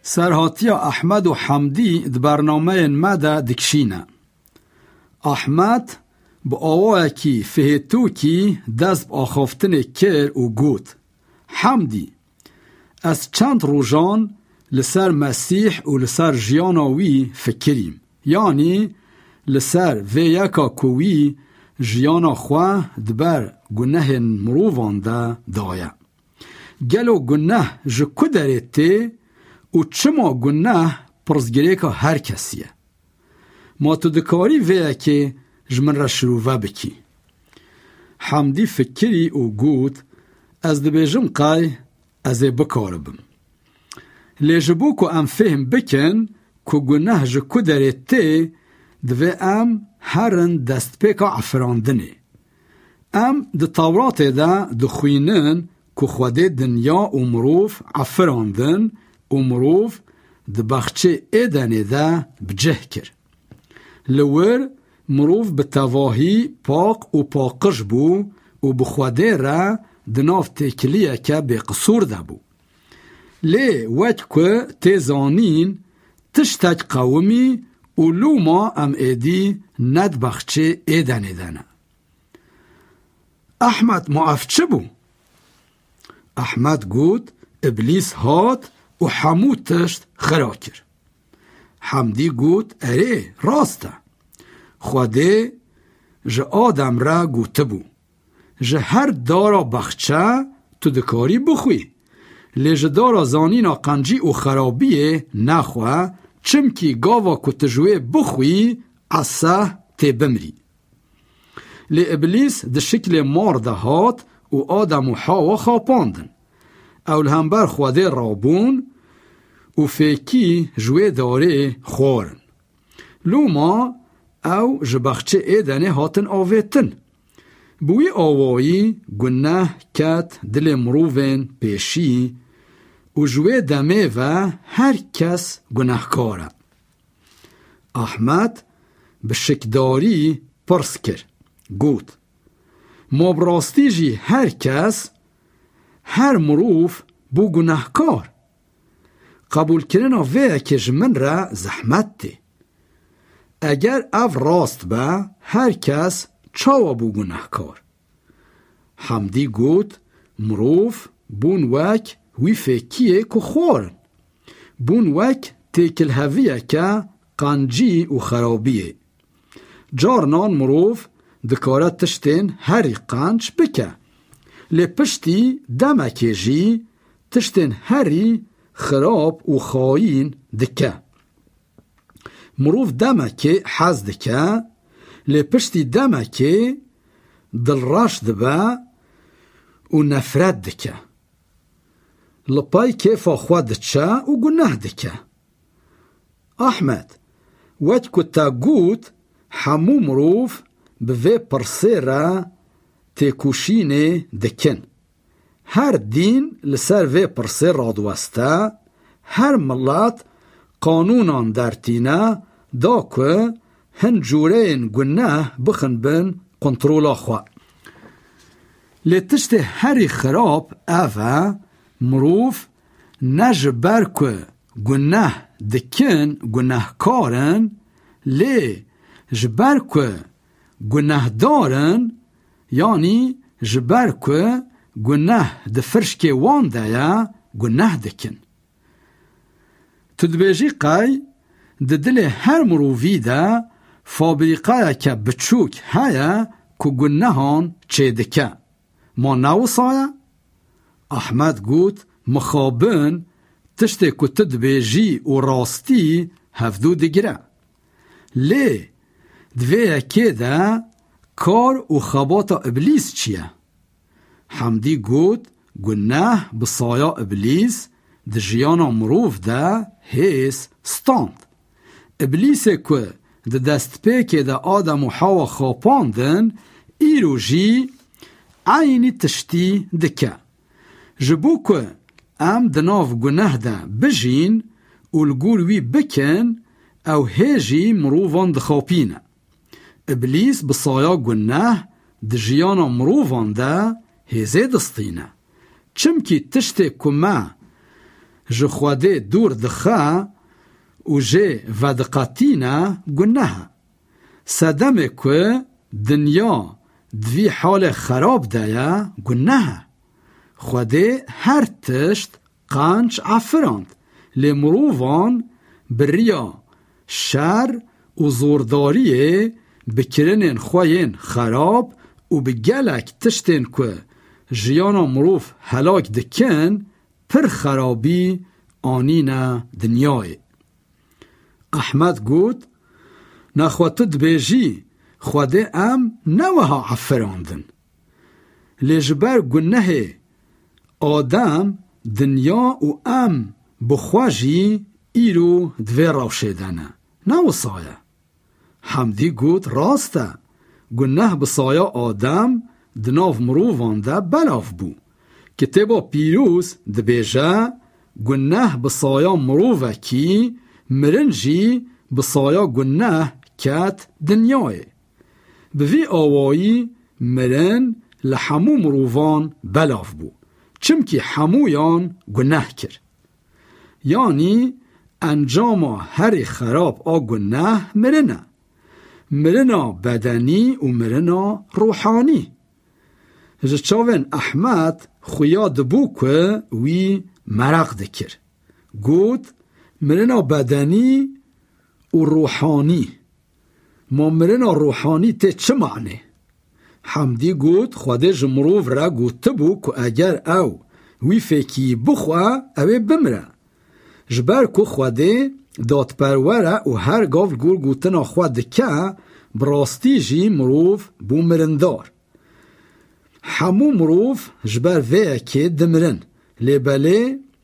سرهاتیا احمد و حمدی د برنامه مده دکشینه. احمد با آوه کی فهتو کی دست با آخافتن کر و گوت حمدی از چند روزان لسر مسیح و لسر جیاناوی فکریم، یعنی لسر و یکا کوی جیانا خواه دبر گناه مروفان ده دایه. گلو گناه جو کدره ته و چما گناه پرزگره که هر کسیه. ما تو دکاری ویه که جمن را شروع بکی. حمدی فکری و گود از دبیجم قای از بکاربم. لیجبو که ام فهم بکن که گناه جو کدره ته دوی ام هرن دست پیکا عفراندنه. ام ده تورات ده دخوینن که خوده دنیا و مروف عفراندن و مروف ده بخچه ایدنه ده بجه کر. لور مروف به تواهی پاک و پاکش بو و بخوده را دناف تکلیه که به قصور ده بو. لی وقت که تیزانین تشتک قومی و لوما ام ایدی ند بخچه ایدنه دنه. احمد معاف چه بو؟ احمد گود ابلیس هات و حمود تشت خرا کر. حمدی گود اره راسته. خوده جه آدم را گوته بو. جه هر دارا بخچه تو دکاری بخوی. لیجه دارا زانینا قنجی و خرابیه نخواه چمکی گاوا کتجوه بخوی عصه تی بمری. لی ابلیس ده شکل مار ده هات و آدم و حوا خاپاندن. اول همبر خوده رابون و فیکی جوه داره خورن. لوما او جبخچه ایدنه هاتن آویتن. بوی آوایی گناه کت دل مروفن پیشی و جوه دمه و هر کس گناه کاره. احمد به شکداری پرس کر. گوت ما براستی جی هر کس هر مروف بو گناه کار. قبول کرنا وی که جمن را زحمت تی. اگر او راست با هر کس چاوا بو گناه کار. حمدی گوت مروف بون وک وی فکیه که خورن. بون وک تیکل هویه که قنجی و خرابیه. جارنان مروف دکارت تشتین هری قنج بکه. لی پشتی دمکه جی تشتین هری خراب و خاین دکه. مروف دمکه حز دکه لی پشتی دمکه دل راش دبه و نفرت دکه. لپای کیفا خواه دچه و گناه دکه. احمد وقت کتا گوت همو مروف به پرسه را تکوشینه دکن. هر دین لسر و پرسه رادوسته، هر ملت قانونان در تینه دا که هن جورین گناه بخن بن کنترولا خواه. لیتشت هری خراب اوه مروف نجبر که گناه دکن گناه کارن لی جبر که گناه دارن یعنی جبر که گناه دفرش که وان دایا گناه دکن. تدبیجی قای دل هر مروفی دا فابریقای که بچوک هیا که گناهان چه دکه. ما نوصایا؟ احمد گوت مخابن تشتی که تدبیجی و راستی هفدو دگره. لی دویه که دا کار و خباتا ابلیس چیه؟ حمدی گوت گناه بسایا ابلیس ده جیانا مروف ده هیس ستاند. ابلیسه که ده دست پیکه ده آدم و حوا خاپاندن ایرو جی عینی تشتی دکه. جبو که ام دناف گناه ده بجین و لگوروی بکن او هیجی مروفان دخاپینه. ابلیس بسایا گناه ده جیانا مروفان ده هزه دستینه. چمکی تشتی که ما ji Xwedê dûr dixe û jê vediqetîne gunehe. Sedemê ku dinya di vî halê xerab de ye gunehe. Xwedê her tişt qenc efirand, lê mirovan biriya şer û zordariyê bikirinên xwe yên xerab û bi gelek tiştên ku jiyana mirov helak dikin pir xerabî anîne dinyayê. Ehmed got, nexwe tu dibêjî Xwedê em ne wiha efirandin. Lê ji ber gunehê Adem dinya û em bi xwe jî îro di vê rewşê de ne. Ne wisa ye? Hemdî got, rast e, guneh bi saya Adem di nav mirovan de belav bû. Kitêba pîroz dibêje guneh bi saya mirovekî, mirin jî bi saya guneh ket dinyayê. Bi vî awayî mirin li hemû mirovan belav bû, çimkî hemûyan guneh kir. Yanî encama herî xerab a guneh mirin e. Mirina bedenî û mirina ruhanî. Ji çavên Ehmed xuya dibû ku wî mereq dikir. Got, mirina bedenî û ruhanî. Ma mirina ruhanî tê çi manê? Hemdî got, Xwedê ji mirov re gotibû ku eger ew wî fêkî bixwe, ew ê bimire. Ji ber ku Xwedê dadperwer e û her gav gor gotina xwe dike, bi rastî jî mirov bû mirindar. Hemû mirov ji ber vê yekê dimirin, lê belê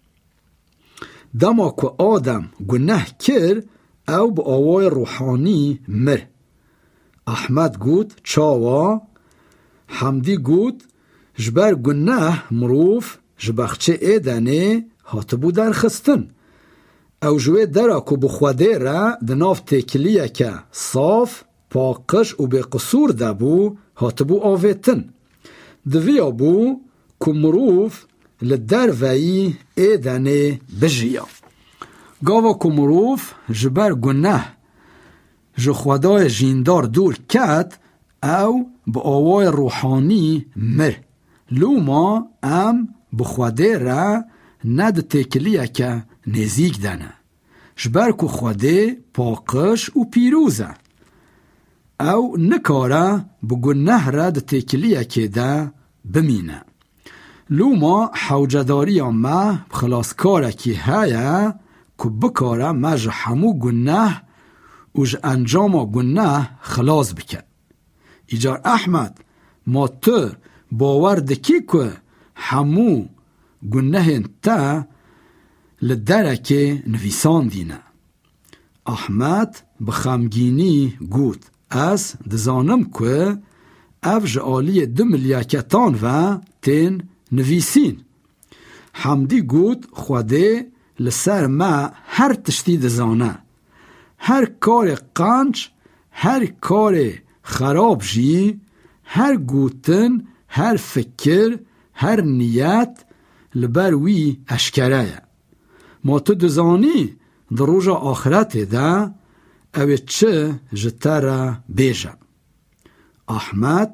dema ku Adem guneh kir, ew bi awayê ruhanî mir. Ehmed got, çawa? Hemdî got, ji ber guneh mirov ji bexçê Êdenê hatibû derxistin. Ew ji wê dera ku bi Xwedê re di nav têkiliyeke saf, paqij û bêqisûr de bû, hatibû avêtin. Diviya bû ku mirov li derveyî Êdenê bijiya. Gava ku mirov ji ber guneh ji Xwedayê jîndar dûr ket, ew bi awayê ruhanî mir. Lûma em bi Xwedê re ne di têkiliyeke nêzik de ne. Ji ber ku Xwedê paqij û pîroz e. Ew nikare bi guneh re di têkiliyekê de bimîne. Lûma hewcedariya me bi xilaskarekî heye ku bikare me ji hemû guneh û ji encama guneh xilas bike. Îcar Ehmed, ma tu bawer dikî ku hemû gunehên te li derekê nivîsandîne. Ehmed bi xemgînî got, ez dizanim ku ev ji aliyê du milyaketan ve tên nivîsîn. Hemdî got, Xwedê li ser me her tiştî dizane. Her karê qenc, her karê xerab jî, her gotin, her fikir, her niyet li ber wî eşkere ye. Ma tu dizanî di roja axiretê de ew ê çi ji te re bêje. Ehmed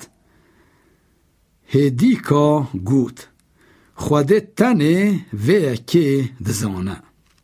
hêdîka got, Xwedê tenê vê yekê dizane.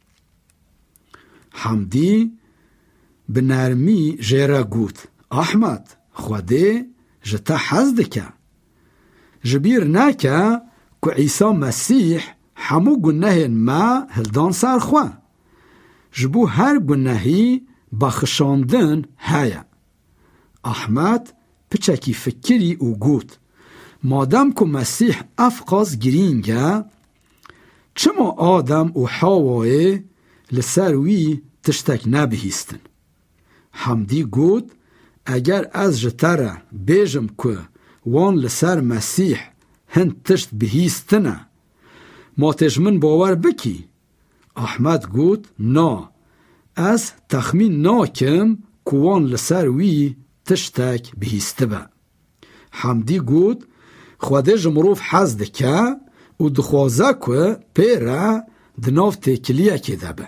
Hemdî bi nermî jê re got, Ehmed, Xwedê ji te hez dike. Ji bîr neke ku İsa Mesîh hemû gunehên me hildan ser xwe. Ji bo her gunehî bexşandin heye. Ehmed piçekî fikirî û got, madem ku Mesîh ev qas girîng e, çima Adem û Hewayê li ser wî tiştek nebihîstin? Hemdî got, eger ez ji te re bêjim ku wan li ser Mesîh hin tişt bihîstine, ma tê ji min bawer bikî? Ehmed got, na, ez texmîn nakim ku wan li ser wî tiştek bihîstibe. Hemdî got, Xwedê ji mirov hez dike û dixwaze ku pê re دناف تکلیه که دبه.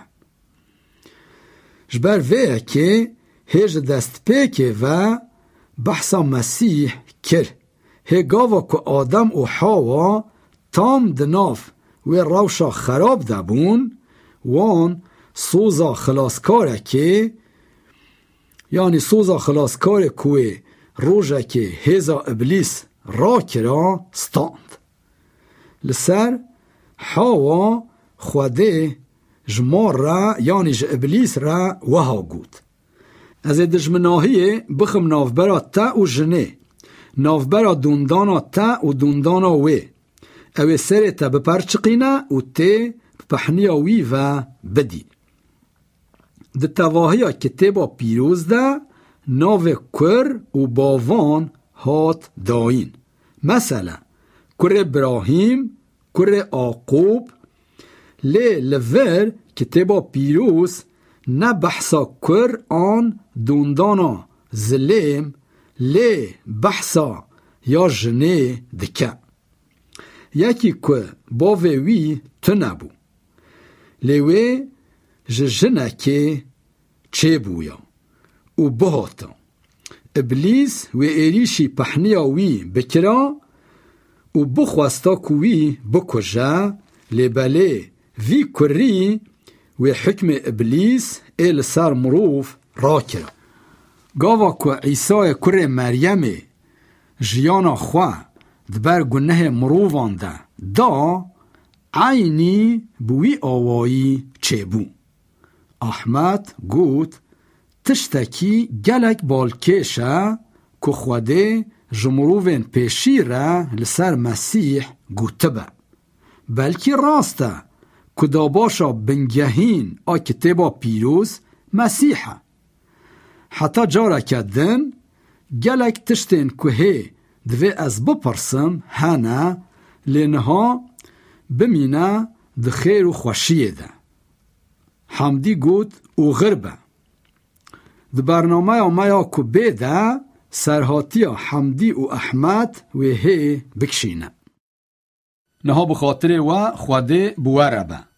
جبر ویه که هیج دست پیکه و بحثا مسیح کر. هگاوا که آدم و حوا تام دناف و روشا خراب دبون وان سوزا خلاصکاره که یعنی سوزا خلاصکاره که روژه که هزا ابلیس را کرا ستاند. لسر حوا خوده جمار را یعنی ج ابلیس را وها گود. از دجمناهیه بخم نافبرا تا و جنه نافبرا دوندانا تا و دوندانا وی اوه سره تا بپرچقینه و ته بپحنیا وی و بدی. ده تواهی کتابا پیروز ده ناو کر و باوان هات داین. مثلا کر ابراهیم، کر آقوب، لی لور کتابا پیروز نه بحثا کر آن دوندانا زلیم لی بحثا یا جنه دکه. یکی که باوی وی تنبو لیوی جنه که چه بویا و بهاتا ابلیس و ایریشی پحنیا وی بکرا و بخواستا کوی بکجا لیباله وی کری و حکم ابلیس ایل سر مروف را کرا. گاوا که عیسی کر مریم جیانا خواه دبر گنه مروفان ده دا عینی بوی آوایی چه بو. احمد گوت تشتکی گلک بالکشه که خوده جمروفین پیشی را لسر مسیح گوته با. بلکی راسته که داباشا بنگهین آ کتابا پیروز مسیحه. حتی جاره کدن گلک تشتین که هی دوی از بپرسم هنه لینها بمینه ده خیر و خوشیه ده. حمدی گود او غربه. ده برنامه آمایا که بیده سرحاتی حمدی و احمد و هی بکشینه. نها بخاطر و خوده بواره به.